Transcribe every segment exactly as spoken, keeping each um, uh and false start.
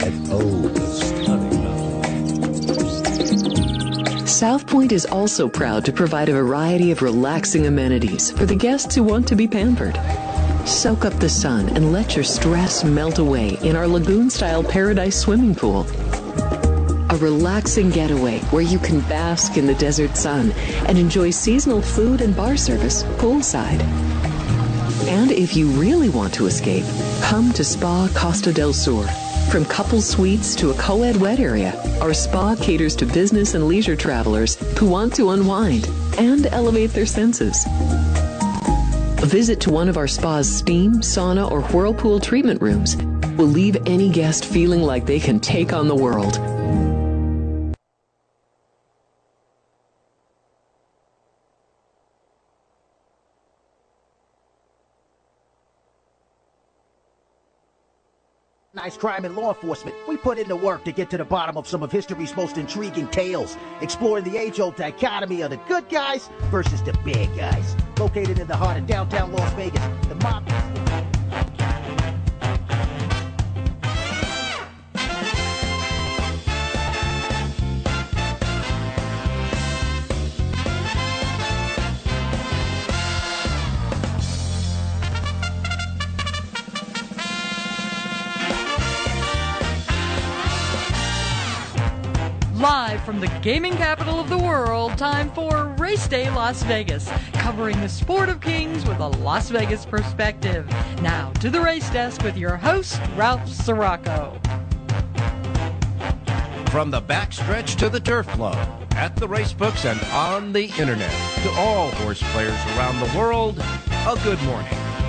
And oh, the stunning mountains. South Point is also proud to provide a variety of relaxing amenities for the guests who want to be pampered. Soak up the sun and let your stress melt away in our lagoon-style Paradise swimming pool. A relaxing getaway where you can bask in the desert sun and enjoy seasonal food and bar service poolside. And if you really want to escape, come to Spa Costa del Sur. From couple suites to a co-ed wet area, our spa caters to business and leisure travelers who want to unwind and elevate their senses. A visit to one of our spa's steam, sauna, or whirlpool treatment rooms will leave any guest feeling like they can take on the world. Nice crime and law enforcement. We put in the work to get to the bottom of some of history's most intriguing tales, exploring the age-old dichotomy of the good guys versus the bad guys. Located in the heart of downtown Las Vegas, the mob... Live from the gaming capital of the world, time for Race Day Las Vegas, covering the sport of kings with a Las Vegas perspective. Now to the race desk with your host, Ralph Sirocco. From the backstretch to the turf club, at the race books and on the internet, to all horse players around the world, a good morning.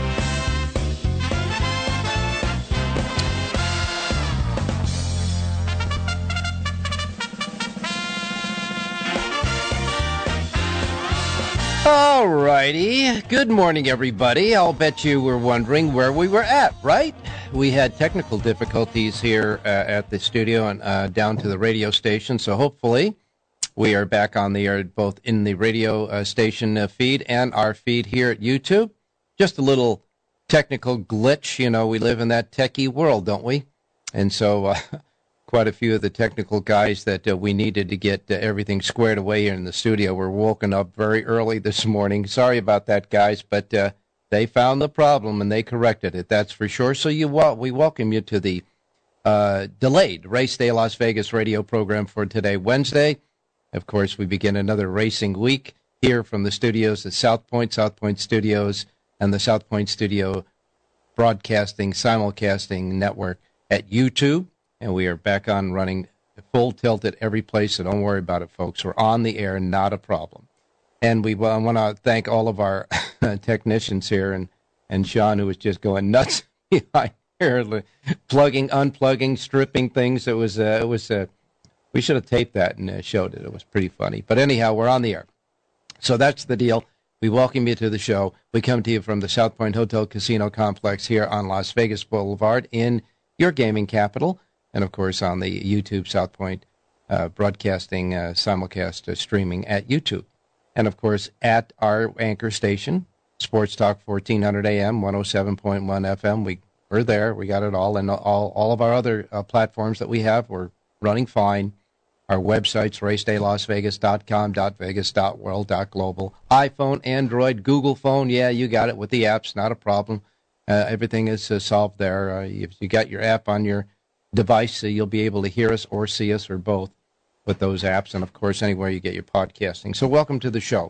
All righty. Good morning, everybody. I'll bet you were wondering where we were at, right? We had technical difficulties here uh, at the studio and uh, down to the radio station, so hopefully we are back on the air both in the radio uh, station uh, feed and our feed here at YouTube. Just a little technical glitch. You know, we live in that techie world, don't we? And so uh, quite a few of the technical guys that uh, we needed to get uh, everything squared away here in the studio were woken up very early this morning. Sorry about that, guys, but uh, they found the problem and they corrected it, that's for sure. So you wel- we welcome you to the uh, delayed Race Day Las Vegas radio program for today, Wednesday. Of course, we begin another racing week here from the studios at South Point, South Point Studios, and the South Point Studio Broadcasting Simulcasting Network at YouTube. And we are back on running full tilt at every place, so don't worry about it, folks. We're on the air, not a problem. And we well, I want to thank all of our technicians here, and, and Sean, who was just going nuts behind here, plugging, unplugging, stripping things. It was, uh, it was. Uh, we should have taped that and uh, showed it. It was pretty funny. But anyhow, we're on the air. So that's the deal. We welcome you to the show. We come to you from the South Point Hotel Casino Complex here on Las Vegas Boulevard in your gaming capital. And, of course, on the YouTube South Point uh, broadcasting uh, simulcast uh, streaming at YouTube. And, of course, at our anchor station, Sports Talk fourteen hundred A M, one oh seven point one F M. We, we're there. We got it all. And all, all of our other uh, platforms that we have, we're running fine. Our websites, race day las vegas dot com, .vegas, .world, .global. iPhone, Android, Google phone. Yeah, you got it with the apps. Not a problem. Uh, everything is uh, solved there. Uh, if you got your app on your device, so you'll be able to hear us or see us or both with those apps, and of course anywhere you get your podcasting. So welcome to the show.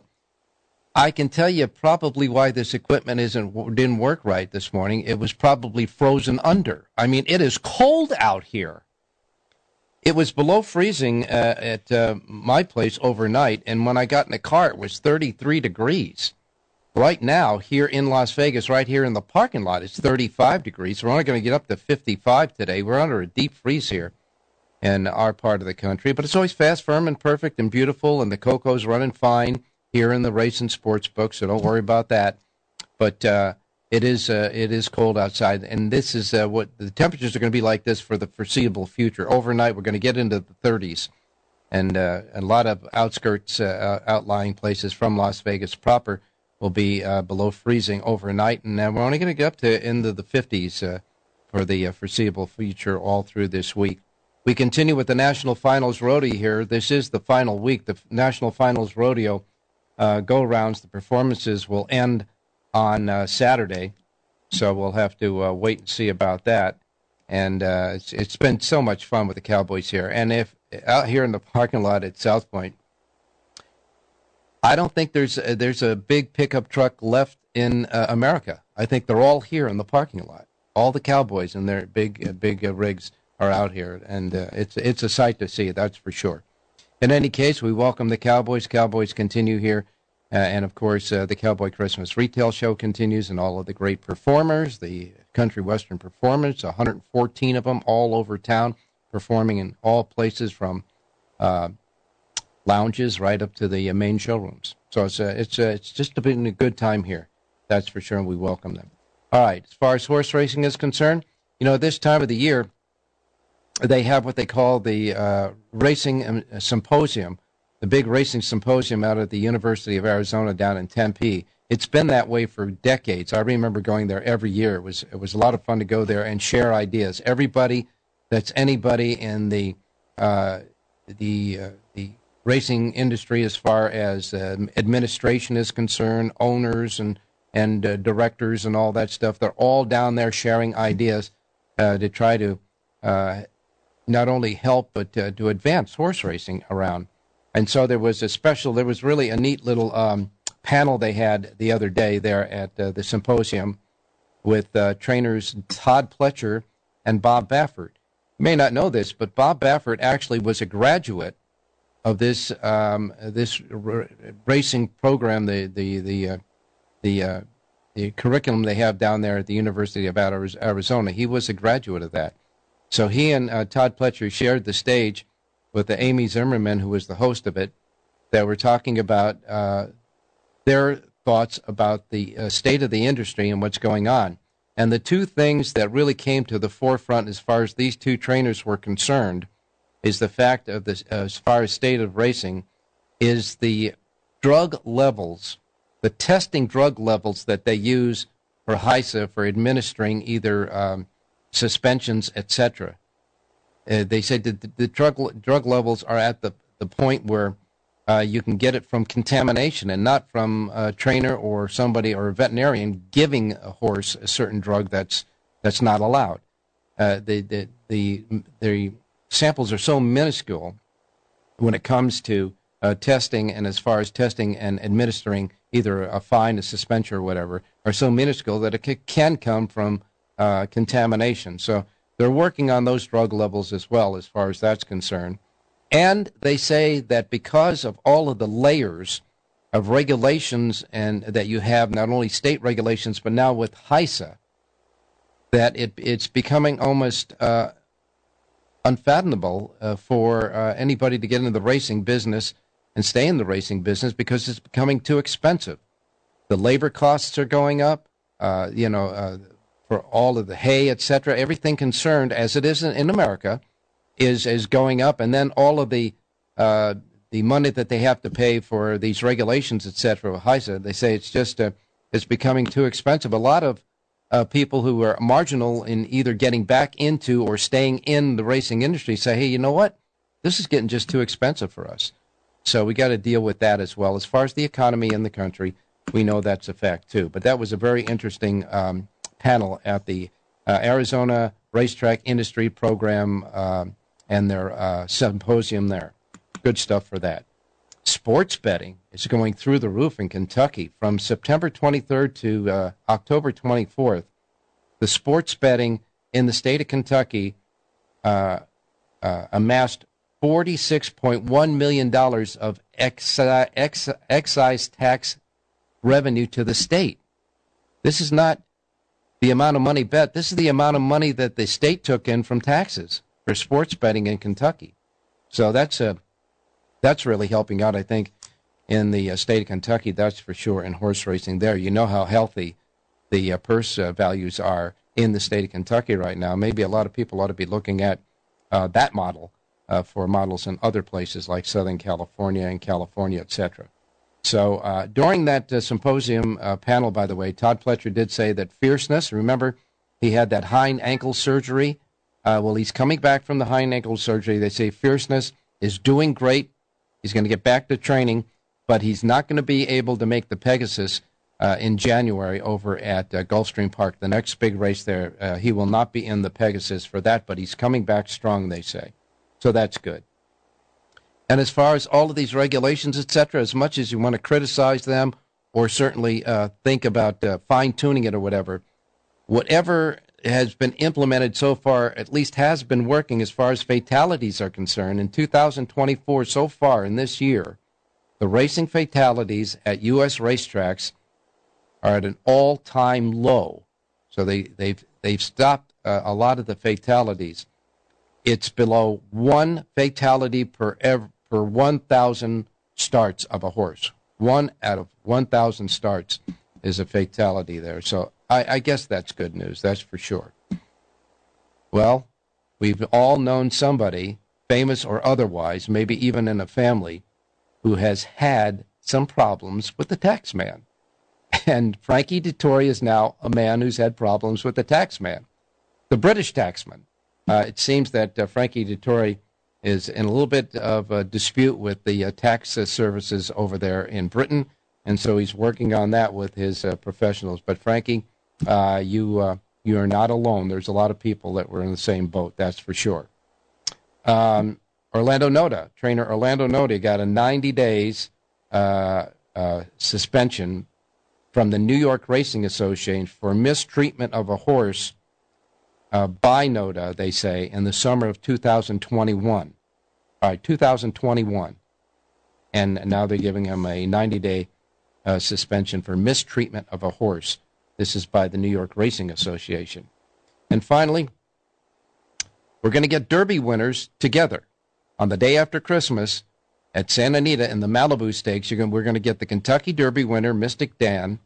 I can tell you probably why this equipment isn't didn't work right this morning. It was probably frozen under. I mean, it is cold out here. It was below freezing uh, at uh, my place overnight, and when I got in the car it was thirty-three degrees. Right now, here in Las Vegas, right here in the parking lot, it's thirty-five degrees. We're only going to get up to fifty-five today. We're under a deep freeze here in our part of the country. But it's always fast, firm, and perfect and beautiful, and the cocoa's running fine here in the race and sports book, so don't worry about that. But uh, it is uh, it is cold outside, and this is uh, what the temperatures are going to be like this for the foreseeable future. Overnight, we're going to get into the thirties, and uh, a lot of outskirts, uh, outlying places from Las Vegas proper will be uh, below freezing overnight, and uh, we're only going to get up to into the fifties uh, for the uh, foreseeable future all through this week. We continue with the National Finals Rodeo here. This is the final week. The National Finals Rodeo uh, go-rounds, the performances will end on uh, Saturday, so we'll have to uh, wait and see about that. And uh, it's, it's been so much fun with the Cowboys here. And if out here in the parking lot at South Point, I don't think there's a, there's a big pickup truck left in uh, America. I think they're all here in the parking lot. All the Cowboys and their big uh, big uh, rigs are out here, and uh, it's it's a sight to see, that's for sure. In any case, we welcome the Cowboys. Cowboys continue here, uh, and of course, uh, the Cowboy Christmas Retail Show continues, and all of the great performers, the country western performers, one hundred fourteen of them all over town, performing in all places from uh, lounges right up to the uh, main showrooms. So it's uh, it's uh, it's just been a good time here, that's for sure, and we welcome them. All right, as far as horse racing is concerned, you know, this time of the year, they have what they call the uh, Racing Symposium, the big racing symposium out at the University of Arizona down in Tempe. It's been that way for decades. I remember going there every year. It was it was a lot of fun to go there and share ideas. Everybody that's anybody in the uh, the uh, the racing industry, as far as uh, administration is concerned, owners and and uh, directors and all that stuff, they're all down there sharing ideas uh, to try to uh, not only help, but uh, to advance horse racing around. And so there was a special, there was really a neat little um, panel they had the other day there at uh, the symposium with uh, trainers Todd Pletcher and Bob Baffert. You may not know this, but Bob Baffert actually was a graduate of this um, this r- racing program, the the the uh, the, uh, the curriculum they have down there at the University of Arizona. He was a graduate of that. So he and uh, Todd Pletcher shared the stage with the Amy Zimmerman, who was the host of it. They were talking about uh, their thoughts about the uh, state of the industry and what's going on. And the two things that really came to the forefront as far as these two trainers were concerned is the fact of this, uh, as far as state of racing, is the drug levels, the testing drug levels that they use for H I S A for administering either um, suspensions, et cetera. Uh, they said that the, the drug drug levels are at the, the point where uh, you can get it from contamination and not from a trainer or somebody or a veterinarian giving a horse a certain drug that's that's not allowed. Uh, the, the the the samples are so minuscule when it comes to uh, testing, and as far as testing and administering either a fine, a suspension, or whatever, are so minuscule that it c- can come from uh, contamination. So they're working on those drug levels as well, as far as that's concerned. And they say that because of all of the layers of regulations and that you have, not only state regulations, but now with H I S A, that it, it's becoming almost uh, unfathomable uh, for uh, anybody to get into the racing business and stay in the racing business because it's becoming too expensive. The labor costs are going up, uh, you know, uh, for all of the hay, et cetera. Everything concerned, as it is in, in America, is is going up, and then all of the uh, the money that they have to pay for these regulations, et cetera, with H I S A, they say it's just uh, it's becoming too expensive. A lot of uh, people who are marginal in either getting back into or staying in the racing industry say, hey, you know what? This is getting just too expensive for us. So we got to deal with that as well. As far as the economy in the country, we know that's a fact too. But that was a very interesting um, panel at the uh, Arizona Racetrack Industry Program uh, and their uh, symposium there. Good stuff for that. Sports betting is going through the roof in Kentucky from September twenty-third to uh, October twenty-fourth. The sports betting in the state of Kentucky uh, uh, amassed forty-six point one million dollars of excise, ex, excise tax revenue to the state. This is not the amount of money bet. This is the amount of money that the state took in from taxes for sports betting in Kentucky. So that's a that's really helping out, I think, in the uh, state of Kentucky. That's for sure, in horse racing there. You know how healthy the uh, purse uh, values are in the state of Kentucky right now. Maybe a lot of people ought to be looking at uh, that model uh, for models in other places like Southern California and California, et cetera. So uh, during that uh, symposium uh, panel, by the way, Todd Pletcher did say that fierceness, remember, He had that hind ankle surgery. Uh, well, he's coming back from the hind ankle surgery. They say Fierceness is doing great. He's going to get back to training, but he's not going to be able to make the Pegasus uh, in January over at uh, Gulfstream Park, the next big race there. Uh, he will not be in the Pegasus for that, but he's coming back strong, they say. So that's good. And as far as all of these regulations, et cetera, as much as you want to criticize them or certainly uh, think about uh, fine-tuning it or whatever, whatever has been implemented so far at least has been working as far as fatalities are concerned. In two thousand twenty-four, so far in this year, the racing fatalities at U S racetracks are at an all-time low. So they, they've, they've stopped uh, a lot of the fatalities. It's below one fatality per ev- per one thousand starts of a horse. One out of one thousand starts is a fatality there. So I, I guess that's good news, that's for sure. Well, we've all known somebody, famous or otherwise, maybe even in a family, who has had some problems with the tax man. And Frankie Dettori is now a man who's had problems with the tax man, the British taxman. Uh, it seems that uh, Frankie Dettori is in a little bit of a dispute with the uh, tax uh, services over there in Britain, and so he's working on that with his uh, professionals. But Frankie, uh, you uh, you are not alone. There's a lot of people that were in the same boat, that's for sure. Um, Orlando Noda, trainer Orlando Noda, got a ninety days uh, uh, suspension from the New York Racing Association for mistreatment of a horse Uh, by Noda, they say, in the summer of two thousand twenty-one. All right, two thousand twenty-one. And now they're giving him a ninety-day uh, suspension for mistreatment of a horse. This is by the New York Racing Association. And finally, we're going to get Derby winners together. On the day after Christmas at Santa Anita in the Malibu Stakes, you're going, we're going to get the Kentucky Derby winner, Mystic Dan,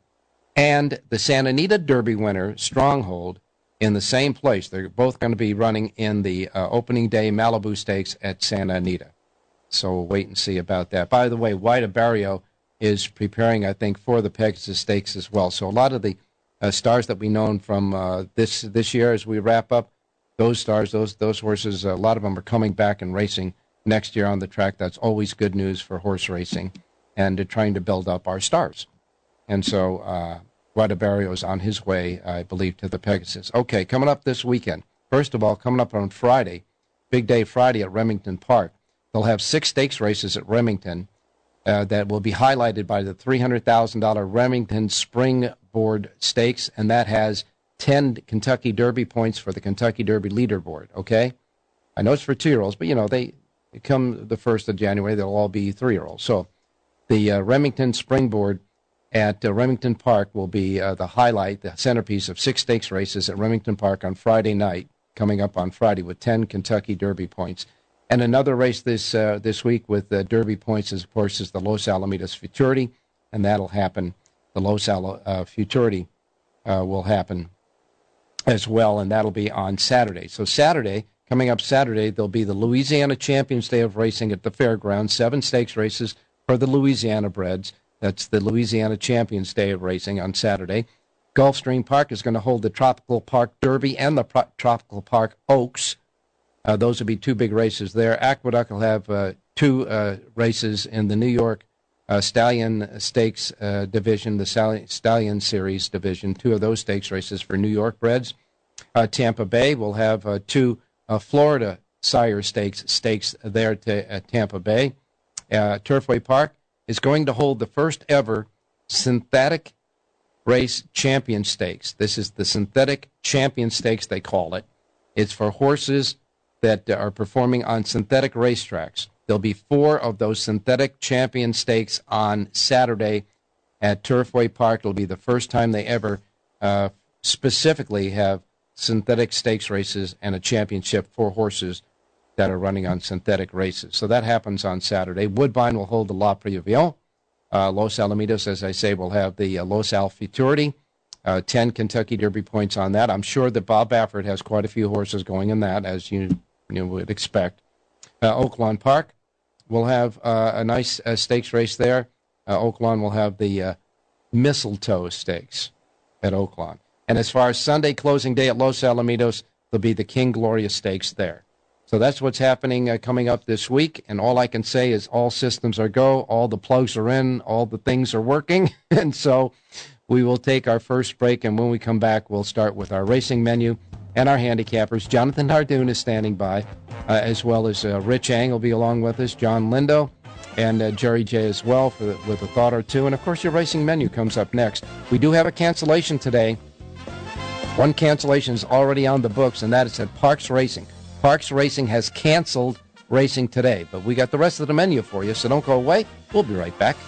and the Santa Anita Derby winner, Stronghold, in the same place. They're both going to be running in the uh, opening day Malibu Stakes at Santa Anita. So we'll wait and see about that. By the way, White Barrio is preparing, I think, for the Pegasus Stakes as well. So a lot of the uh, stars that we known from uh, this this year as we wrap up, those stars, those those horses, a lot of them are coming back and racing next year on the track. That's always good news for horse racing and uh, trying to build up our stars. And so uh, Barrio is on his way, I believe, to the Pegasus. Okay, coming up this weekend. First of all, coming up on Friday, big day Friday at Remington Park. They'll have six stakes races at Remington uh, that will be highlighted by the three hundred thousand dollars Remington Springboard Stakes, and that has ten Kentucky Derby points for the Kentucky Derby leaderboard, okay? I know it's for two-year-olds, but, you know, they come the first of January, they'll all be three-year-olds. So the uh, Remington Springboard at uh, Remington Park will be uh, the highlight, the centerpiece of six stakes races at Remington Park on Friday night, coming up on Friday with ten Kentucky Derby points. And another race this uh, this week with uh, Derby points, is, of course, is the Los Alamitos Futurity, and that'll happen. The Los Al- uh, Futurity uh, will happen as well, and that'll be on Saturday. So Saturday, coming up Saturday, there'll be the Louisiana Champions Day of Racing at the fairgrounds, seven stakes races for the Louisiana breds. That's the Louisiana Champions Day of Racing on Saturday. Gulfstream Park is going to hold the Tropical Park Derby and the Pro- Tropical Park Oaks. Uh, those will be two big races there. Aqueduct will have uh, two uh, races in the New York uh, Stallion Stakes uh, division, the Stallion, Stallion Series division, two of those stakes races for New York breds. Uh, Tampa Bay will have uh, two uh, Florida Sire Stakes stakes there to, at Tampa Bay. Uh, Turfway Park is going to hold the first ever synthetic race champion stakes. This is the synthetic champion stakes, they call it. It's for horses that are performing on synthetic racetracks. There'll be four of those synthetic champion stakes on Saturday at Turfway Park. It'll be the first time they ever uh, specifically have synthetic stakes races and a championship for horses that are running on synthetic races. So that happens on Saturday. Woodbine will hold the La Preuvion. Uh, Los Alamitos, as I say, will have the uh, Los Al Futurity. Uh, ten Kentucky Derby points on that. I'm sure that Bob Baffert has quite a few horses going in that, as you, you would expect. Uh, Oaklawn Park will have uh, a nice uh, stakes race there. Uh, Oaklawn will have the uh, Mistletoe Stakes at Oaklawn. And as far as Sunday closing day at Los Alamitos, there'll be the King Gloria Stakes there. So that's what's happening uh, coming up this week. And all I can say is all systems are go, all the plugs are in, all the things are working. And so we will take our first break. And when we come back, we'll start with our racing menu and our handicappers. Jonathan Hardoon is standing by, uh, as well as uh, Rich Ang will be along with us, John Lindo, and uh, Jerry J as well for the, with a thought or two. And, of course, your racing menu comes up next. We do have a cancellation today. One cancellation is already on the books, and that is at Parks Racing. Parks Racing has canceled racing today, but we got the rest of the menu for you, so don't go away. We'll be right back.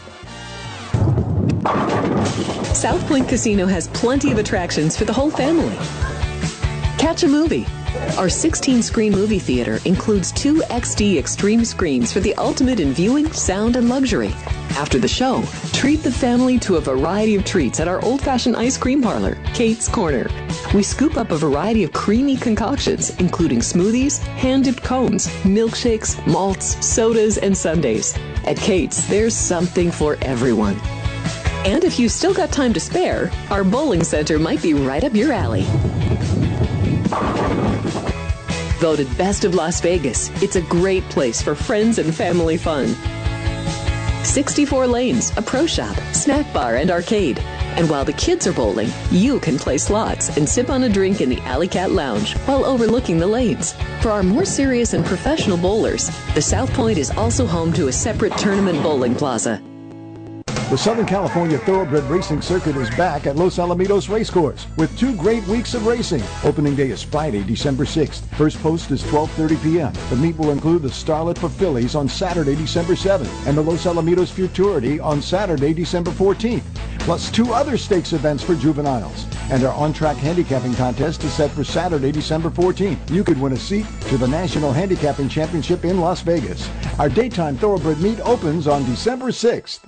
South Point Casino has plenty of attractions for the whole family. Catch a movie. Our sixteen-screen movie theater includes two X D Extreme screens for the ultimate in viewing, sound, and luxury. After the show, treat the family to a variety of treats at our old-fashioned ice cream parlor, Kate's Corner. We scoop up a variety of creamy concoctions, including smoothies, hand-dipped cones, milkshakes, malts, sodas, and sundaes. At Kate's, there's something for everyone. And if you've still got time to spare, our bowling center might be right up your alley. Voted Best of Las Vegas, it's a great place for friends and family fun. sixty-four lanes, a pro shop, snack bar, and arcade. And while the kids are bowling, you can play slots and sip on a drink in the Alley Cat Lounge while overlooking the lanes. For our more serious and professional bowlers, the South Point is also home to a separate tournament bowling plaza. The Southern California Thoroughbred Racing Circuit is back at Los Alamitos Racecourse with two great weeks of racing. Opening day is Friday, December sixth. First post is twelve thirty p.m. The meet will include the Starlet for fillies on Saturday, December seventh, and the Los Alamitos Futurity on Saturday, December fourteenth, plus two other stakes events for juveniles. And our on-track handicapping contest is set for Saturday, December fourteenth. You could win a seat to the National Handicapping Championship in Las Vegas. Our daytime Thoroughbred meet opens on December sixth.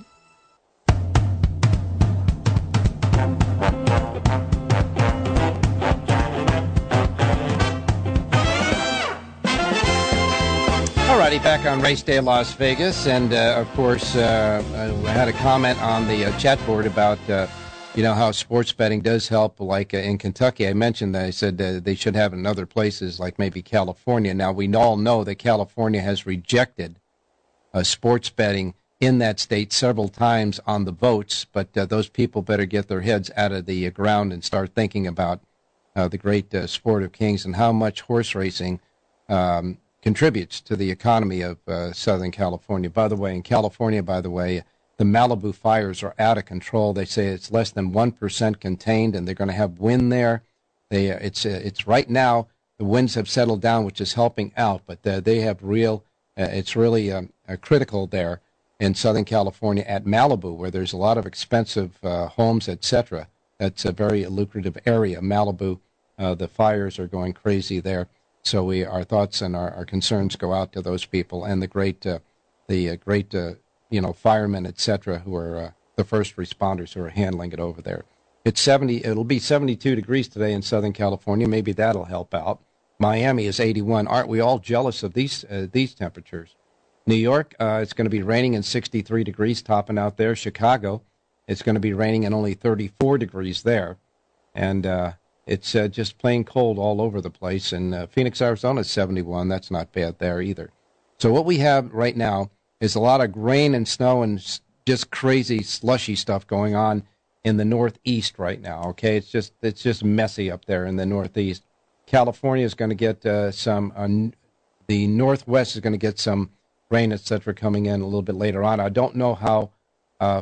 Alrighty, back on Race Day Las Vegas, and uh, of course, uh, I had a comment on the uh, chat board about, uh, you know, how sports betting does help. Like uh, in Kentucky, I mentioned that I said uh, they should have it in other places, like maybe California. Now, we all know that California has rejected uh, sports betting in that state several times on the votes, but uh, those people better get their heads out of the uh, ground and start thinking about uh, the great uh, sport of kings and how much horse racing um, contributes to the economy of uh, Southern California. By the way, in California, by the way, the Malibu fires are out of control. They say it's less than one percent contained, and they're going to have wind there. They, uh, it's, uh, it's right now, the winds have settled down, which is helping out, but uh, they have real, uh, it's really um, uh, critical there in Southern California at Malibu, where there's a lot of expensive uh, homes, et cetera. That's a very lucrative area. Malibu, uh, the fires are going crazy there. So we, our thoughts and our, our concerns go out to those people and the great, uh, the uh, great, uh, you know, firemen, et cetera, who are uh, the first responders who are handling it over there. It's seventy. It'll be seventy-two degrees today in Southern California. Maybe that'll help out. Miami is eighty-one. Aren't we all jealous of these uh, these temperatures? New York, uh, it's going to be raining and sixty-three degrees, topping out there. Chicago, it's going to be raining and only thirty-four degrees there, and uh, it's uh, just plain cold all over the place. And uh, Phoenix, Arizona is seventy-one. That's not bad there either. So what we have right now is a lot of rain and snow and just crazy slushy stuff going on in the Northeast right now. Okay, it's just it's just messy up there in the Northeast. California is going to get uh, some. Uh, the Northwest is going to get some rain, et cetera, coming in a little bit later on. I don't know how uh,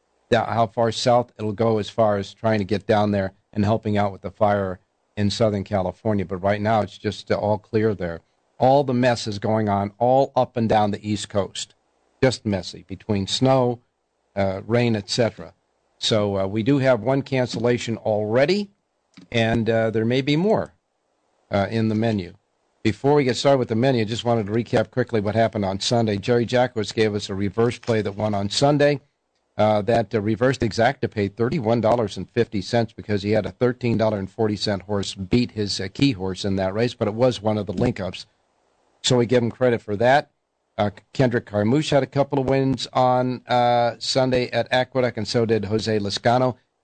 how far south it'll go as far as trying to get down there and helping out with the fire in Southern California. But right now, it's just uh, all clear there. All the mess is going on all up and down the East Coast. Just messy between snow, uh, rain, et cetera. So uh, we do have one cancellation already, and uh, there may be more uh, in the menu. Before we get started with the menu, I just wanted to recap quickly what happened on Sunday. Jerry Jackowitz gave us a reverse play that won on Sunday. Uh, that uh, reversed exacta paid thirty-one dollars and fifty cents because he had a thirteen dollars and forty cents horse beat his uh, key horse in that race, but it was one of the link-ups. So we give him credit for that. Uh, Kendrick Carmouche had a couple of wins on uh, Sunday at Aqueduct, and so did Jose Lascano.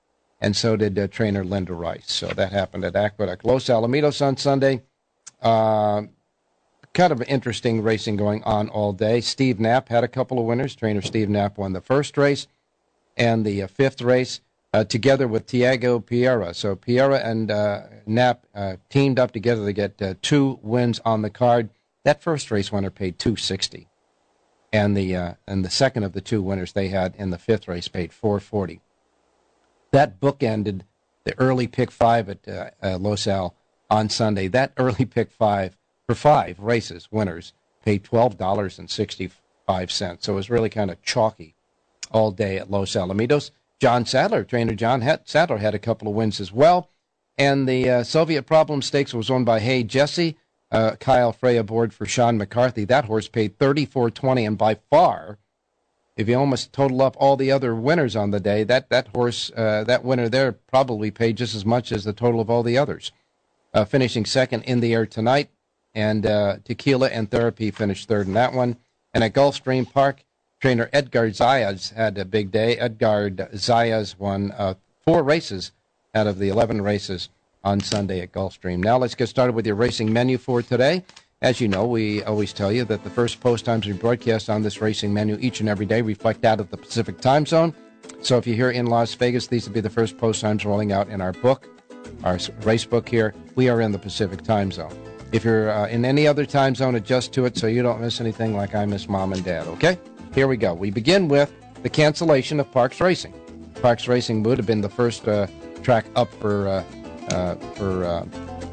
and so did uh, trainer Linda Rice. So that happened at Aqueduct Los Alamitos on Sunday. Uh, kind of interesting racing going on all day. Steve Knapp had a couple of winners. Trainer Steve Knapp won the first race and the uh, fifth race uh, together with Tiago Pereira. So Pereira and uh, Knapp uh, teamed up together to get uh, two wins on the card. That first race winner paid two hundred sixty dollars. And the uh, and the second of the two winners they had in the fifth race paid four hundred forty dollars. That bookended the early pick five at uh, uh, Los Al on Sunday. That early pick five for five races winners paid twelve dollars and sixty-five cents. So it was really kind of chalky all day at Los Alamitos. John Sadler, trainer John Sadler, had a couple of wins as well. And the uh, Soviet Problem Stakes was won by Hey Jesse. Uh, Kyle Frey aboard for Sean McCarthy. That horse paid thirty-four twenty, and by far, if you almost total up all the other winners on the day, that that horse, uh, that winner there, probably paid just as much as the total of all the others. Uh, finishing second in the air tonight, and uh, Tequila and Therapy finished third in that one. And at Gulfstream Park, trainer Edgar Zayas had a big day. Edgar Zayas won uh, four races out of the eleven races on Sunday at Gulfstream. Now let's get started with your racing menu for today. As you know, we always tell you that the first post times we broadcast on this racing menu each and every day reflect out of the Pacific time zone. So if you're here in Las Vegas, these will be the first post times rolling out in our book, our race book here. We are in the Pacific time zone. If you're uh, in any other time zone, adjust to it so you don't miss anything like I miss Mom and Dad, okay? Here we go. We begin with the cancellation of Parks Racing. Parks Racing would have been the first uh, track up for uh, uh, for uh,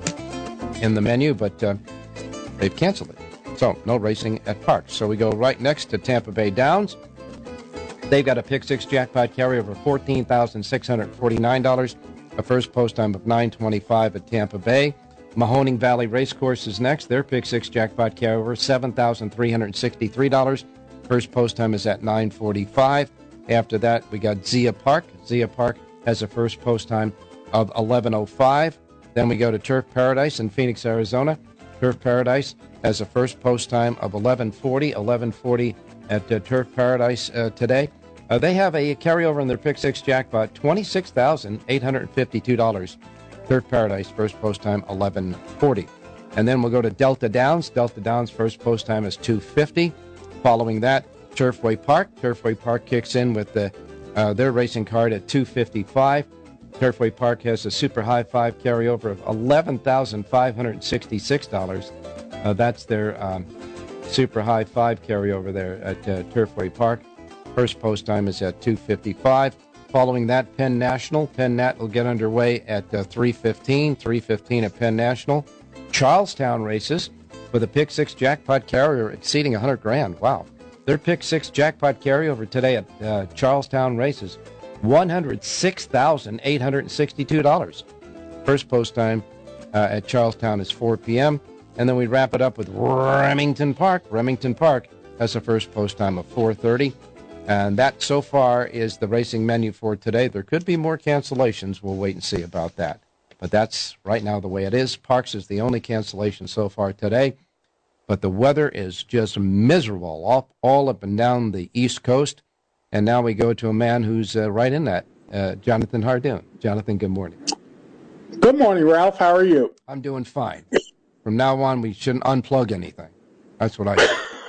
in the menu, but uh, they've canceled it. So no racing at Parks. So we go right next to Tampa Bay Downs. They've got a pick six jackpot carryover of fourteen thousand six hundred forty-nine dollars, a first post time of nine twenty-five at Tampa Bay. Mahoning Valley Racecourse is next. Their pick six jackpot carryover seven thousand three hundred sixty-three dollars. First post time is at nine forty-five. After that, we got Zia Park. Zia Park has a first post time of eleven oh five. Then we go to Turf Paradise in Phoenix, Arizona. Turf Paradise has a first post time of eleven forty. eleven forty at uh, Turf Paradise uh, today. Uh, they have a carryover in their pick six jackpot, twenty-six thousand eight hundred fifty-two dollars. Turf Paradise, first post time, eleven forty. And then we'll go to Delta Downs. Delta Downs, first post time is two fifty. Following that, Turfway Park. Turfway Park kicks in with the, uh, their racing card at two fifty-five. Turfway Park has a super high five carryover of eleven thousand five hundred sixty-six dollars. Uh, that's their um, super high five carryover there at uh, Turfway Park. First post time is at two fifty-five. Following that, Penn National. Penn Nat will get underway at uh, three fifteen. three fifteen at Penn National. Charlestown races with a pick six jackpot carryover exceeding one hundred grand. Wow. Their pick six jackpot carryover today at uh, Charlestown races, one hundred six thousand eight hundred sixty-two dollars. First post time uh, at Charlestown is four p.m. And then we wrap it up with Remington Park. Remington Park has a first post time of four thirty. And that, so far, is the racing menu for today. There could be more cancellations. We'll wait and see about that. But that's right now the way it is. Parks is the only cancellation so far today. But the weather is just miserable all, all up and down the East Coast. And now we go to a man who's uh, right in that, uh, Jonathan Hardoon. Jonathan, good morning. Good morning, Ralph. How are you? I'm doing fine. From now on, we shouldn't unplug anything. That's what I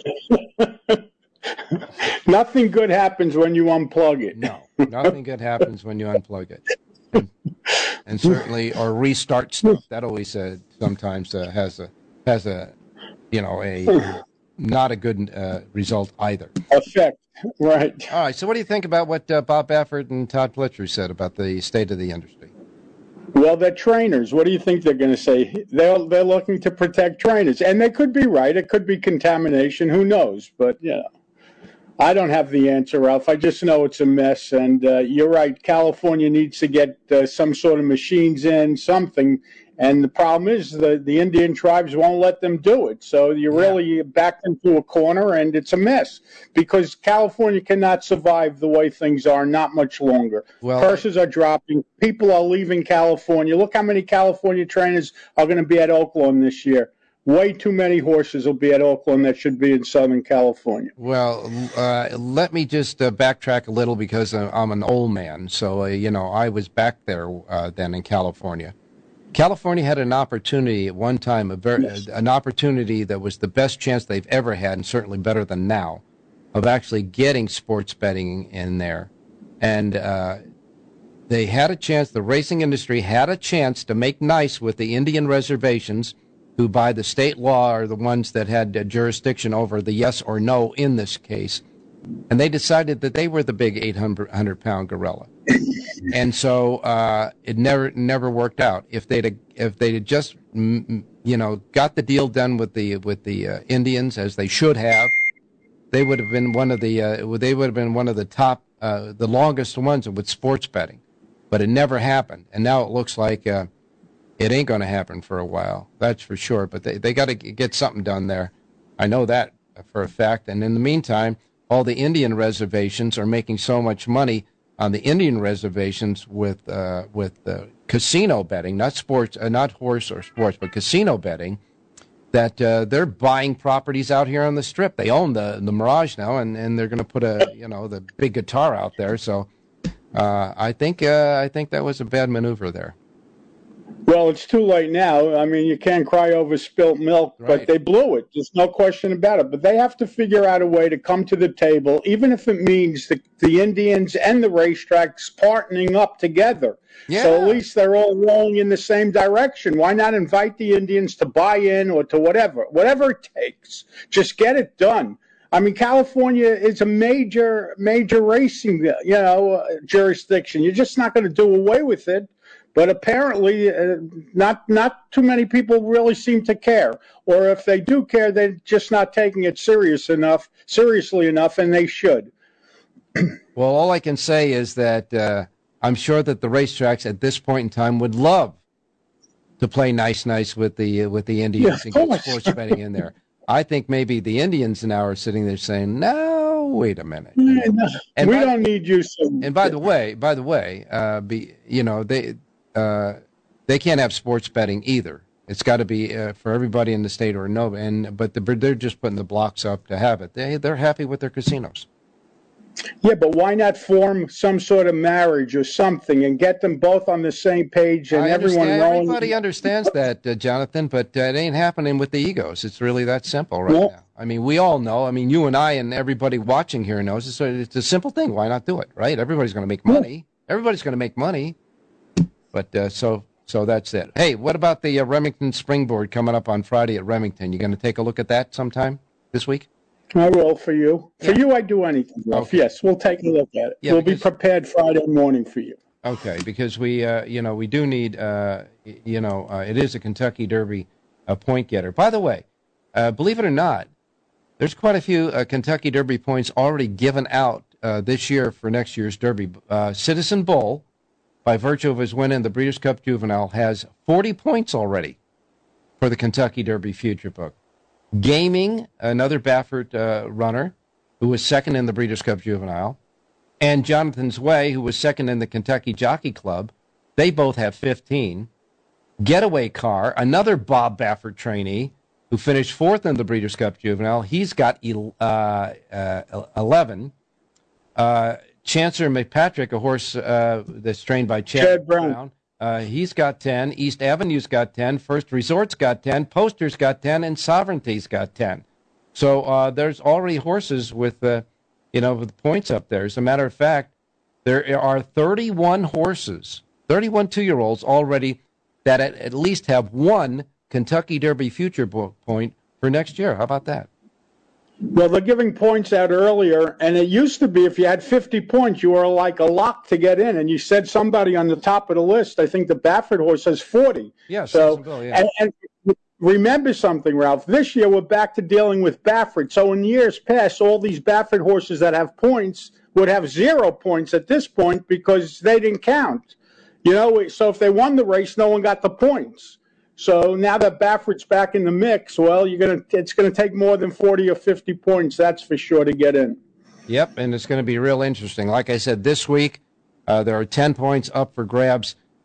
do. Nothing good happens when you unplug it. No, nothing good happens when you unplug it. And, and certainly, or restart stuff. That always uh, sometimes uh, has a has a you know a not a good uh, result either. Effect, right? All right. So, what do you think about what uh, Bob Baffert and Todd Pletcher said about the state of the industry? Well, they're trainers. What do you think they're going to say? They're they're looking to protect trainers, and they could be right. It could be contamination. Who knows? But yeah. You know. I don't have the answer, Ralph. I just know it's a mess. And uh, you're right. California needs to get uh, some sort of machines in, something. And the problem is the, the Indian tribes won't let them do it. So you're yeah. really backed into a corner, and it's a mess because California cannot survive the way things are not much longer. Well, purses are dropping. People are leaving California. Look how many California trainers are going to be at Oakland this year. way too many horses will be at Oakland that should be in Southern California. Well, uh, let me just uh, backtrack a little because I'm an old man. So, uh, you know, I was back there uh, then in California. California had an opportunity at one time, a very, yes. an opportunity that was the best chance they've ever had, and certainly better than now, of actually getting sports betting in there. And uh, they had a chance, the racing industry had a chance to make nice with the Indian reservations, who by the state law are the ones that had uh, jurisdiction over the yes or no in this case. And they decided that they were the big eight hundred pound gorilla. And so uh, it never never worked out. If they'd if they'd just you know got the deal done with the with the uh, Indians as they should have, they would have been one of the uh, they would have been one of the top uh, the longest ones with sports betting. But it never happened, and now it looks like uh, it ain't going to happen for a while. That's for sure. But they they got to get something done there. I know that for a fact. And in the meantime, all the Indian reservations are making so much money on the Indian reservations with uh, with uh, casino betting, not sports, uh, not horse or sports, but casino betting, that uh, they're buying properties out here on the Strip. They own the the Mirage now, and, and they're going to put a you know the big guitar out there. So uh, I think uh, I think that was a bad maneuver there. Well, it's too late now. I mean, you can't cry over spilt milk, right. But they blew it. There's no question about it. But they have to figure out a way to come to the table, even if it means the, the Indians and the racetracks partnering up together. Yeah. So at least they're all rolling in the same direction. Why not invite the Indians to buy in or to whatever, whatever it takes. Just get it done. I mean, California is a major, major racing, you know, uh, jurisdiction. You're just not going to do away with it. But apparently, uh, not not too many people really seem to care. Or if they do care, they're just not taking it serious enough, seriously enough, and they should. Well, all I can say is that uh, I'm sure that the racetracks at this point in time would love to play nice, nice with the uh, with the Indians yeah, and get sports betting in there. I think maybe the Indians now are sitting there saying, "No, wait a minute, yeah, no, and we by, don't need you." So and by the way, by the way, uh, be you know they. Uh, they can't have sports betting either. It's got to be uh, for everybody in the state or no. And but the, they're just putting the blocks up to have it. They they're happy with their casinos. Yeah, but why not form some sort of marriage or something and get them both on the same page and I everyone rolling? Everybody understands that, uh, Jonathan, but uh, it ain't happening with the egos. It's really that simple right no. now. I mean, we all know. I mean, you and I and everybody watching here knows. It's a, it's a simple thing. Why not do it, right? Everybody's going to make money. Yeah. Everybody's going to make money. But uh, so so that's it. Hey, what about the uh, Remington Springboard coming up on Friday at Remington? You going to take a look at that sometime this week? I will for you. For yeah. you, I do anything. Ralph. Okay. Yes, we'll take a look at it. Yeah, we'll because, be prepared Friday morning for you. Okay, because we, uh, you know, we do need, uh, you know, uh, it is a Kentucky Derby uh, point getter. By the way, uh, believe it or not, there's quite a few uh, Kentucky Derby points already given out uh, this year for next year's Derby. Uh, Citizen Bull, by virtue of his win in the Breeders' Cup Juvenile, has forty points already for the Kentucky Derby Future Book. Gaming, another Baffert uh, runner, who was second in the Breeders' Cup Juvenile, and Jonathan's Way, who was second in the Kentucky Jockey Club, they both have fifteen. Getaway Car, another Bob Baffert trainee, who finished fourth in the Breeders' Cup Juvenile, he's got uh, uh, eleven. Uh, Chancer McPatrick, a horse uh, that's trained by Chad, Chad Brown, Brown uh, he's got ten. East Avenue's got ten. First Resort's got ten. Poster's got ten. And Sovereignty's got ten. So uh, there's already horses with, uh, you know, with points up there. As a matter of fact, there are thirty-one horses, thirty-one two-year-olds already that at, at least have one Kentucky Derby Future Book point for next year. How about that? Well, they're giving points out earlier, and it used to be if you had fifty points, you were like a lock to get in. And you said somebody on the top of the list, I think the Baffert horse has forty. Yes, so, Bill, yeah. and, and remember something, Ralph. This year we're back to dealing with Baffert. So in years past, all these Baffert horses that have points would have zero points at this point because they didn't count. You know, so if they won the race, no one got the points. So now that Baffert's back in the mix, well, you're gonna it's gonna take more than forty or fifty points, that's for sure, to get in. Yep, and it's going to be real interesting. Like I said, this week uh, there are ten points up for grabs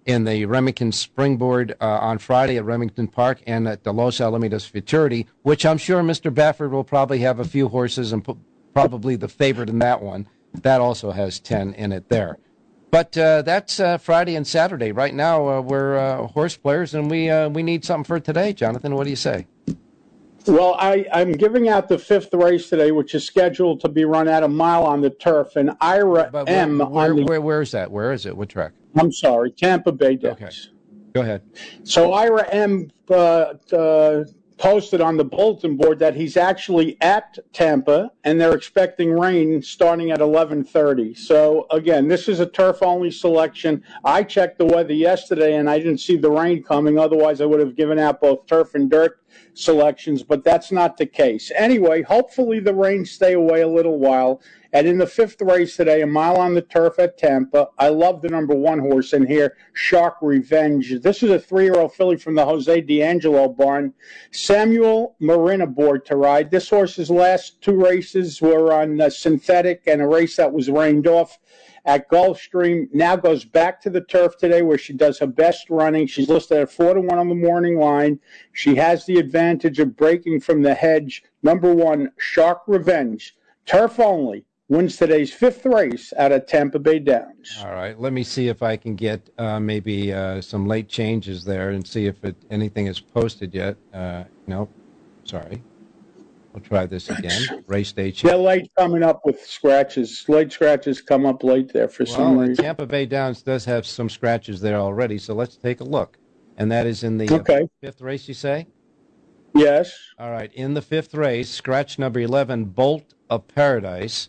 in the Remington Springboard uh, on Friday at Remington Park and at the Los Alamitos Futurity, which I'm sure Mister Baffert will probably have a few horses and p- probably the favorite in that one. That also has ten in it there. But uh, that's uh, Friday and Saturday. Right now, uh, we're uh, horse players, and we uh, we need something for today. Jonathan, what do you say? Well, I, I'm giving out the fifth race today, which is scheduled to be run at a mile on the turf. And Ira But where, M. where, on the, where, where is that? Where is it? What track? I'm sorry, Tampa Bay Downs. Okay. Go ahead. So Ira M. Uh, uh, posted on the bulletin board that he's actually at Tampa, and they're expecting rain starting at eleven thirty. So, again, this is a turf-only selection. I checked the weather yesterday, and I didn't see the rain coming. Otherwise, I would have given out both turf and dirt selections, but that's not the case. Anyway, hopefully the rain stay away a little while. And in the fifth race today, a mile on the turf at Tampa, I love the number one horse in here, Shark Revenge. This is a three-year-old filly from the Jose D'Angelo barn. Samuel Marin aboard to ride. This horse's last two races were on uh, synthetic and a race that was rained off at Gulfstream. Now goes back to the turf today where she does her best running. She's listed at four to one on the morning line. She has the advantage of breaking from the hedge. Number one, Shark Revenge. Turf only. Wins today's fifth race out of Tampa Bay Downs. All right, let me see if I can get uh, maybe uh, some late changes there and see if it, anything is posted yet. Uh, nope, sorry. We'll try this again. Race day change. They're late coming up with scratches. Late scratches come up late there for well, some reason. Tampa Bay Downs does have some scratches there already, so let's take a look. And that is in the okay. uh, fifth race, you say? Yes. All right, in the fifth race, scratch number eleven, Bolt of Paradise.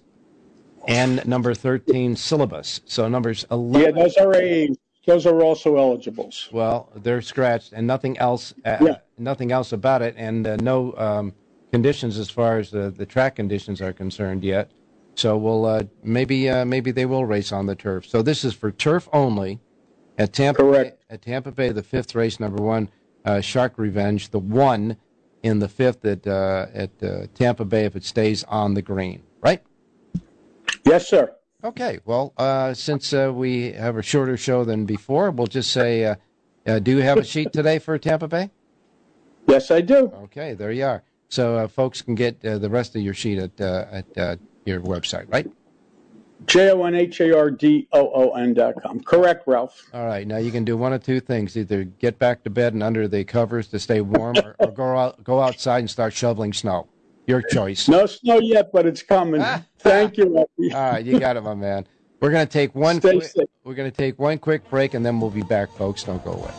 And number thirteen, Syllabus. So numbers eleven. Yeah, those are a, those are also eligibles. Well, they're scratched, and nothing else. Uh, yeah. Nothing else about it, and uh, no um, conditions as far as the, the track conditions are concerned yet. So we'll uh, maybe uh, maybe they will race on the turf. So this is for turf only at Tampa. Correct. Bay, at Tampa Bay, the fifth race, number one, uh, Shark Revenge. The one in the fifth at uh, at uh, Tampa Bay if it stays on the green. Right. Yes, sir. Okay. Well, uh, since uh, we have a shorter show than before, we'll just say, uh, uh, do you have a sheet today for Tampa Bay? Yes, I do. Okay, there you are. So uh, folks can get uh, the rest of your sheet at uh, at uh, your website, right? J O N H A R D O O N dot com. Correct, Ralph. All right. Now you can do one of two things: either get back to bed and under the covers to stay warm, or, or go out go outside and start shoveling snow. Your choice. No snow yet, but it's coming. Thank you, Ralphie. All right, you got it, my man. We're gonna take one. Stay Quick, safe. we're gonna take one quick break, and then we'll be back, folks. Don't go away.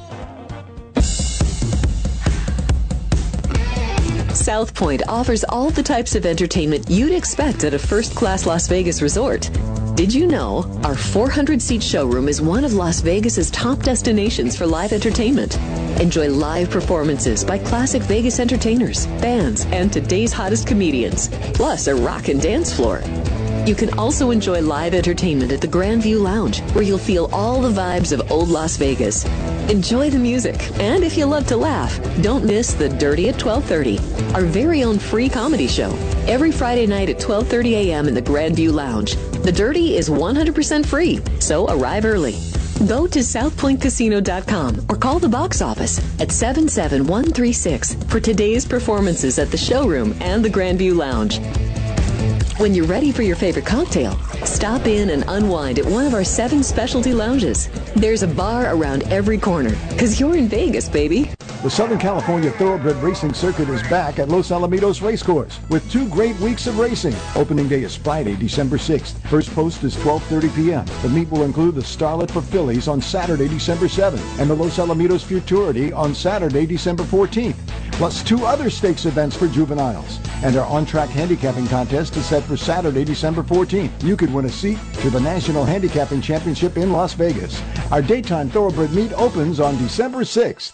South Point offers all the types of entertainment you'd expect at a first-class Las Vegas resort. Did you know our four hundred seat showroom is one of Las Vegas's top destinations for live entertainment? Enjoy live performances by classic Vegas entertainers, bands, and today's hottest comedians, plus a rock and dance floor. You can also enjoy live entertainment at the Grand View Lounge, where you'll feel all the vibes of old Las Vegas. Enjoy the music, and if you love to laugh, don't miss The Dirty at twelve thirty, our very own free comedy show, every Friday night at twelve thirty a.m. in the Grand View Lounge. The Dirty is one hundred percent free, so arrive early. Go to south point casino dot com or call the box office at seven seven one three six for today's performances at the showroom and the Grand View Lounge. When you're ready for your favorite cocktail, stop in and unwind at one of our seven specialty lounges. There's a bar around every corner, because you're in Vegas, baby. The Southern California Thoroughbred Racing Circuit is back at Los Alamitos Racecourse with two great weeks of racing. Opening day is Friday, December sixth. First post is twelve thirty p.m. The meet will include the Starlet for Fillies on Saturday, December seventh, and the Los Alamitos Futurity on Saturday, December fourteenth, plus two other stakes events for juveniles. And our on-track handicapping contest is set for Saturday, December fourteenth. You could win a seat to the National Handicapping Championship in Las Vegas. Our daytime Thoroughbred meet opens on December sixth.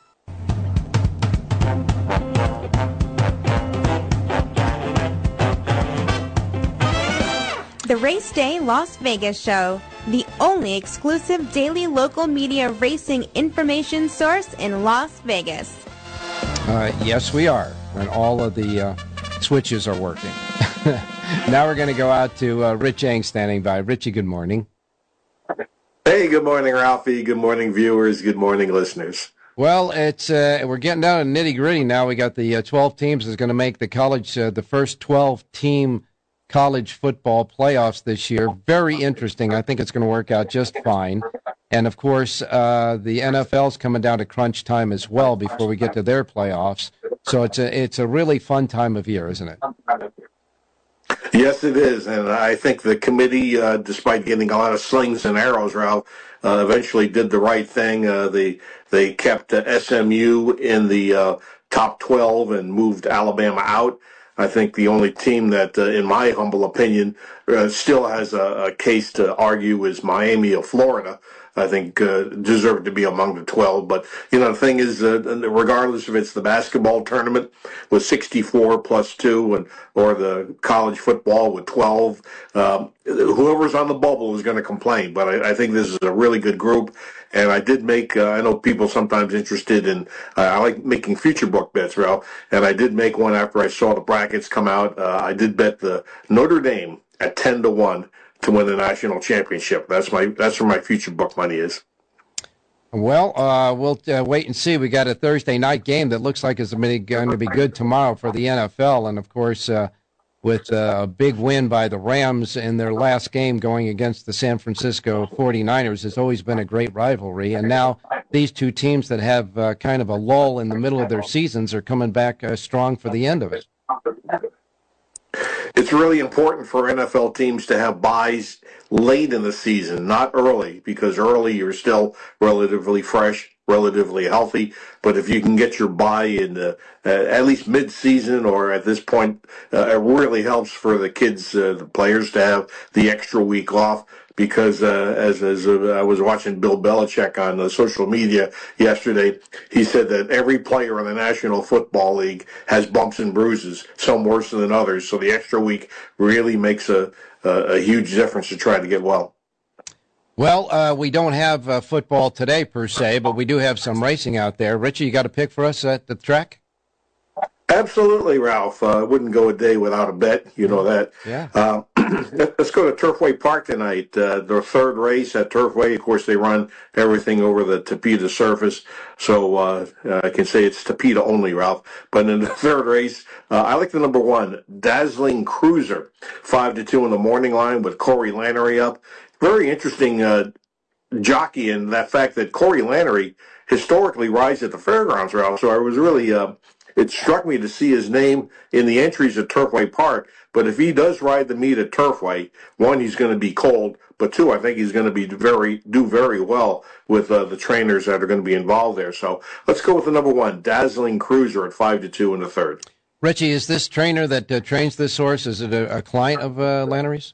The Race Day Las Vegas Show, the only exclusive daily local media racing information source in Las Vegas. Uh, yes, we are. And all of the uh, switches are working. Now we're going to go out to uh, Rich Eng standing by. Richie, good morning. Hey, good morning, Ralphie. Good morning, viewers. Good morning, listeners. Well, it's uh, we're getting down to nitty gritty now. We got the uh, twelve teams that's going to make the college, uh, the first twelve team college football playoffs this year. Very interesting. I think it's going to work out just fine. And of course, uh, the N F L's coming down to crunch time as well before we get to their playoffs. So it's a it's a really fun time of year, isn't it? Yes, it is, and I think the committee, uh, despite getting a lot of slings and arrows, Ralph, uh, eventually did the right thing. Uh, they they kept uh, S M U in the uh, top twelve and moved Alabama out. I think the only team that, uh, in my humble opinion, uh, still has a, a case to argue is Miami of Florida. I think uh, deserve to be among the twelve. But, you know, the thing is, uh, regardless if it's the basketball tournament with sixty-four plus two and or the college football with twelve, um, whoever's on the bubble is going to complain. But I, I think this is a really good group. And I did make, uh, I know people sometimes interested in, uh, I like making future book bets, Ralph. And I did make one after I saw the brackets come out. Uh, I did bet the Notre Dame at ten to one to win the national championship. That's my that's where my future book money is. Well, uh, we'll uh, wait and see. We got a Thursday night game that looks like it's going to be good tomorrow for the N F L, and of course, uh, with uh, a big win by the Rams in their last game going against the San Francisco forty-niners, has always been a great rivalry. And now these two teams that have uh, kind of a lull in the middle of their seasons are coming back uh, strong for the end of it. It's really important for N F L teams to have buys late in the season, not early, because early you're still relatively fresh, relatively healthy. But if you can get your buy in uh, at least mid-season or at this point, uh, it really helps for the kids, uh, the players, to have the extra week off. Because uh, as, as uh, I was watching Bill Belichick on uh, social media yesterday, he said that every player in the National Football League has bumps and bruises, some worse than others. So the extra week really makes a, a, a huge difference to try to get well. Well, uh, we don't have uh, football today per se, but we do have some racing out there. Richie, you got a pick for us at the track? Absolutely, Ralph. I uh, wouldn't go a day without a bet. You know that. Yeah. Uh, let's go to Turfway Park tonight. Uh, their third race at Turfway. Of course, they run everything over the Tapeta surface, so uh, I can say it's Tapeta only, Ralph. But in the third race, uh, I like the number one, Dazzling Cruiser, five to two in the morning line with Corey Lannery up. Very interesting uh, jockey in that fact that Corey Lannery historically rides at the fairgrounds, Ralph. So I was really. Uh, It struck me to see his name in the entries at Turfway Park. But if he does ride the meet at Turfway, one, he's going to be cold. But two, I think he's going to be very do very well with uh, the trainers that are going to be involved there. So let's go with the number one, Dazzling Cruiser at five to two in the third. Richie, is this trainer that uh, trains this horse, is it a, a client of uh, Lannery's?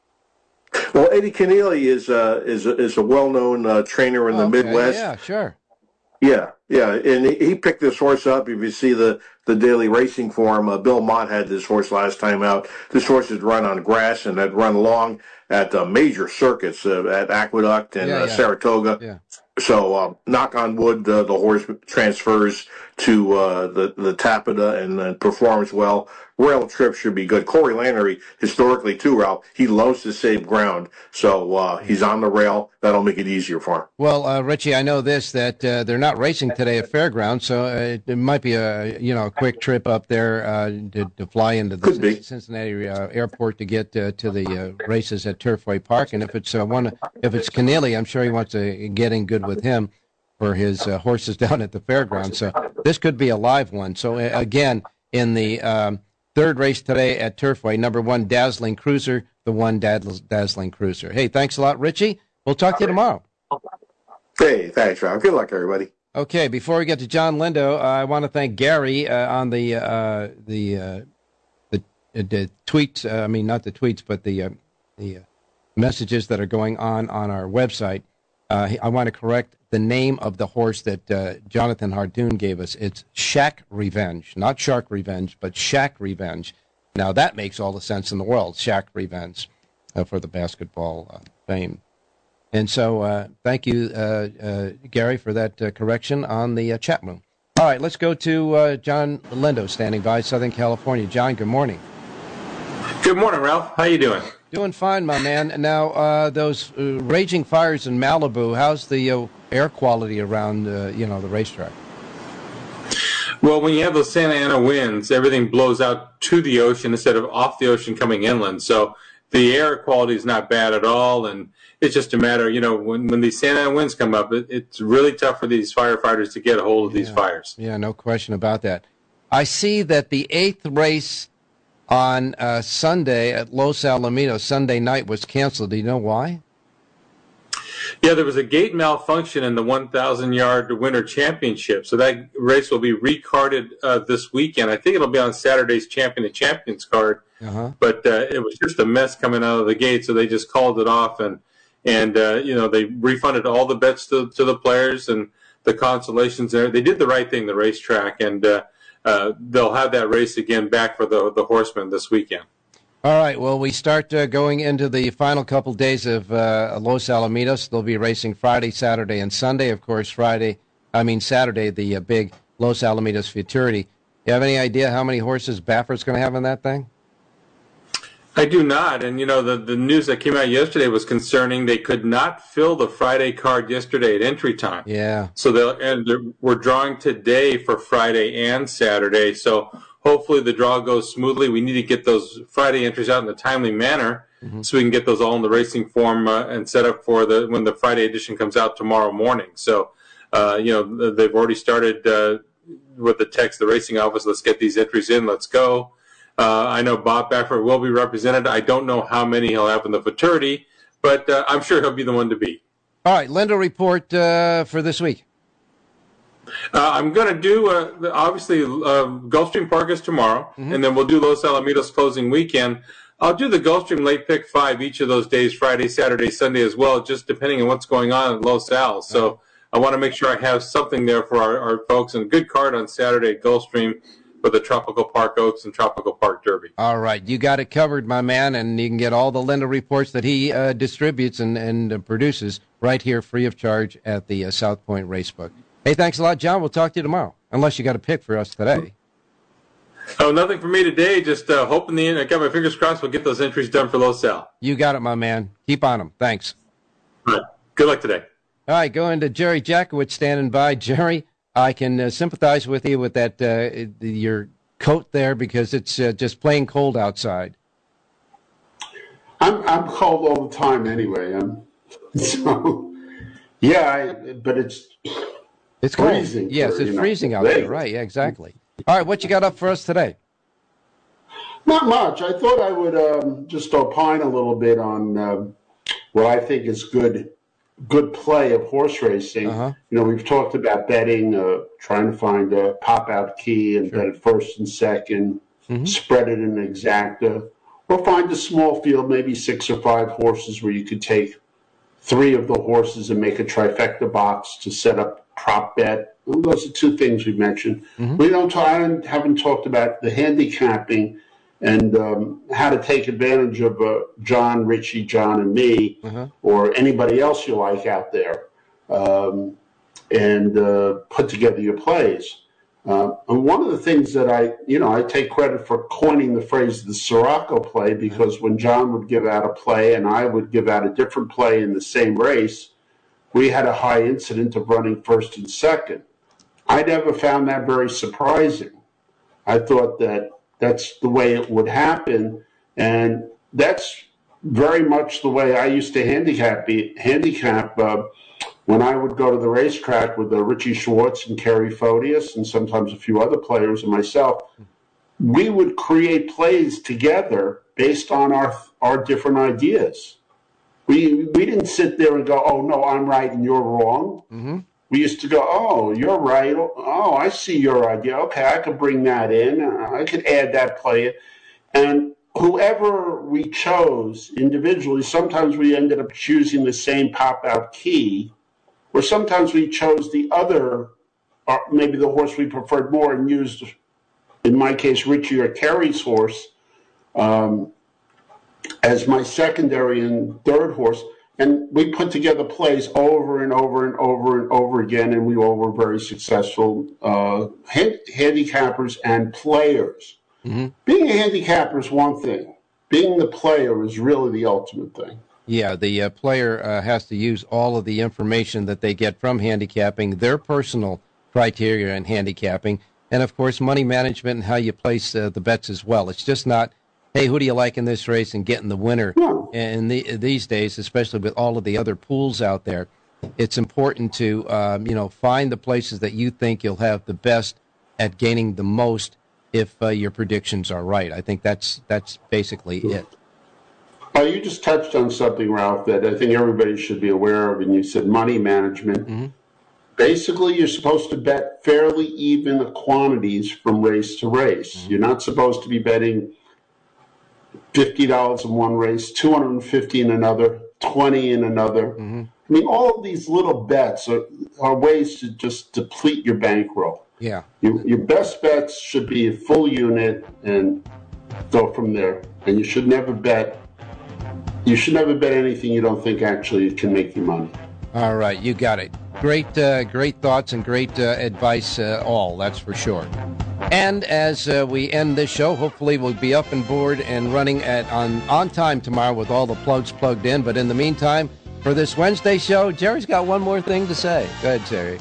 Well, Eddie Keneally is uh, is a, is a well-known uh, trainer in oh, the okay. Midwest. Yeah, sure. Yeah, yeah, and he picked this horse up. If you see the, the daily racing form, uh, Bill Mott had this horse last time out. This horse had run on grass and had run long at uh, major circuits uh, at Aqueduct and yeah, uh, yeah. Saratoga. Yeah. So, uh, knock on wood, uh, the horse transfers to uh, the the Tapeta and uh, performs well. Rail trip should be good. Corey Lannery, historically too, Ralph, he loves to save ground. So uh, he's on the rail. That'll make it easier for him. Well, uh, Richie, I know this, that uh, they're not racing today at Fairgrounds, so uh, it might be a you know a quick trip up there uh, to, to fly into the C- Cincinnati uh, airport to get uh, to the uh, races at Turfway Park. And if it's uh, one, if it's Keneally, I'm sure he wants to get in good with him for his uh, horses down at the fairgrounds. So this could be a live one. So uh, again, in the um, third race today at Turfway, number one, Dazzling Cruiser, the one Daz- Dazzling Cruiser. Hey, thanks a lot, Richie. We'll talk to you tomorrow. Hey, thanks, Rob. Good luck, everybody. Okay, before we get to John Lindo, uh, I want to thank Gary uh, on the uh, the uh, the, the tweets. Uh, I mean, not the tweets, but the uh, the uh, messages that are going on on our website. Uh, I want to correct the name of the horse that uh, Jonathan Hardoon gave us. It's Shack Revenge, not Shark Revenge, but Shack Revenge. Now, that makes all the sense in the world, Shack Revenge, uh, for the basketball uh, fame. And so uh, thank you, uh, uh, Gary, for that uh, correction on the uh, chat room. All right, let's go to uh, John Lindo, standing by, Southern California. John, good morning. Good morning, Ralph. How you doing? Doing fine, my man. Now, uh, those uh, raging fires in Malibu, how's the uh, air quality around, uh, you know, the racetrack? Well, when you have those Santa Ana winds, everything blows out to the ocean instead of off the ocean coming inland. So the air quality is not bad at all, and it's just a matter, you know, when, when these Santa Ana winds come up, it, it's really tough for these firefighters to get a hold of yeah. these fires. Yeah, no question about that. I see that the eighth race on uh, Sunday at Los Alamitos, Sunday night, was canceled. Do you know why? Yeah, there was a gate malfunction in the one thousand yard Winter Championship, so that race will be recarded uh, this weekend. I think it'll be on Saturday's Champion of Champions card, uh-huh. but uh, it was just a mess coming out of the gate, so they just called it off, and and uh, you know, they refunded all the bets to, to the players and the consolations there. They did the right thing, the racetrack, and uh, uh, they'll have that race again back for the the horsemen this weekend. All right, well, we start uh, going into the final couple days of uh, Los Alamitos. They'll be racing Friday, Saturday, and Sunday. Of course, Friday, I mean Saturday, the uh, big Los Alamitos Futurity. You have any idea how many horses Baffert's going to have in that thing? I do not, and you know, the, the news that came out yesterday was concerning. They could not fill the Friday card yesterday at entry time. Yeah. So they'll, and they're, we're drawing today for Friday and Saturday, so hopefully the draw goes smoothly. We need to get those Friday entries out in a timely manner mm-hmm. so we can get those all in the racing form uh, and set up for the when the Friday edition comes out tomorrow morning. So, uh, you know, they've already started uh, with the text, the racing office, let's get these entries in, let's go. Uh, I know Bob Baffert will be represented. I don't know how many he'll have in the futurity, but uh, I'm sure he'll be the one to beat. All right, Lindo report uh, for this week. Uh, I'm going to do, uh, obviously, uh, Gulfstream Park is tomorrow, mm-hmm. and then we'll do Los Alamitos closing weekend. I'll do the Gulfstream late pick five each of those days, Friday, Saturday, Sunday as well, just depending on what's going on at Los Al. So mm-hmm. I want to make sure I have something there for our, our folks, and a good card on Saturday at Gulfstream for the Tropical Park Oaks and Tropical Park Derby. All right. You got it covered, my man, and you can get all the Lindo reports that he uh, distributes and, and uh, produces right here free of charge at the uh, South Point Racebook. Hey, thanks a lot, John. We'll talk to you tomorrow, unless you got a pick for us today. Oh, nothing for me today. Just uh, hoping the I got my fingers crossed we'll get those entries done for Los Al. You got it, my man. Keep on them. Thanks. All right. Good luck today. All right, going to Jerry Jackowitz standing by. Jerry, I can uh, sympathize with you with that uh, your coat there because it's uh, just plain cold outside. I'm I'm cold all the time anyway. I'm, so yeah, I, but it's it's freezing. Cold. Yes, for, it's you know, freezing out there. Right? Yeah, exactly. All right, what you got up for us today? Not much. I thought I would um, just opine a little bit on uh, what I think is good. good play of horse racing. Uh-huh. You know, we've talked about betting, uh, trying to find a pop-out key and sure. bet it first and second, mm-hmm. spread it in an exacta, or find a small field, maybe six or five horses where you could take three of the horses and make a trifecta box to set up prop bet. Well, those are two things we've mentioned. Mm-hmm. We don't talk, I haven't talked about the handicapping and um, how to take advantage of uh, John, Richie, John, and me, uh-huh. or anybody else you like out there, um, and uh, put together your plays. Uh, and one of the things that I, you know, I take credit for coining the phrase the Sirocco play, because when John would give out a play and I would give out a different play in the same race, we had a high incident of running first and second. I never found that very surprising. I thought that that's the way it would happen, and that's very much the way I used to handicap handicap uh, when I would go to the racetrack with uh, Richie Schwartz and Kerry Photius and sometimes a few other players and myself. We would create plays together based on our our different ideas. We we didn't sit there and go, oh, no, I'm right and you're wrong. Mm-hmm. We used to go, oh, you're right. Oh, I see your idea. Okay, I could bring that in. I could add that play. And whoever we chose individually, sometimes we ended up choosing the same pop-out key, or sometimes we chose the other, or maybe the horse we preferred more and used, in my case, Richie or Kerry's horse um, as my secondary and third horse. And we put together plays over and over and over and over again, and we all were very successful uh, hand- handicappers and players. Mm-hmm. Being a handicapper is one thing. being the player is really the ultimate thing. Yeah, the uh, player uh, has to use all of the information that they get from handicapping, their personal criteria in handicapping, and, of course, money management and how you place uh, the bets as well. It's just not, hey, who do you like in this race and getting the winner. No. And the, these days, especially with all of the other pools out there, it's important to, um, you know, find the places that you think you'll have the best at gaining the most if uh, your predictions are right. I think that's that's basically it. Uh, you just touched on something, Ralph, that I think everybody should be aware of, and you said money management. Mm-hmm. Basically, you're supposed to bet fairly even quantities from race to race. Mm-hmm. You're not supposed to be betting fifty dollars in one race, two hundred fifty dollars in another, twenty dollars in another. Mm-hmm. I mean, all of these little bets are, are ways to just deplete your bankroll. Yeah. You, your best bets should be a full unit and go from there. And you should never bet. You should never bet anything you don't think actually can make you money. All right, you got it. Great, uh, great thoughts and great uh, advice, uh, all, that's for sure. And as uh, we end this show, hopefully we'll be up and board and running at on, on time tomorrow with all the plugs plugged in. But in the meantime, for this Wednesday show, Jerry's got one more thing to say. Go ahead, Jerry.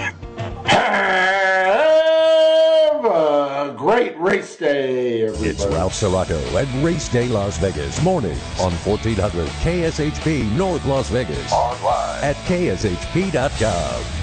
Have a great race day, everybody. It's Ralph Serrato at Race Day Las Vegas. Morning on fourteen hundred K S H P North Las Vegas. Online at K S H P dot com.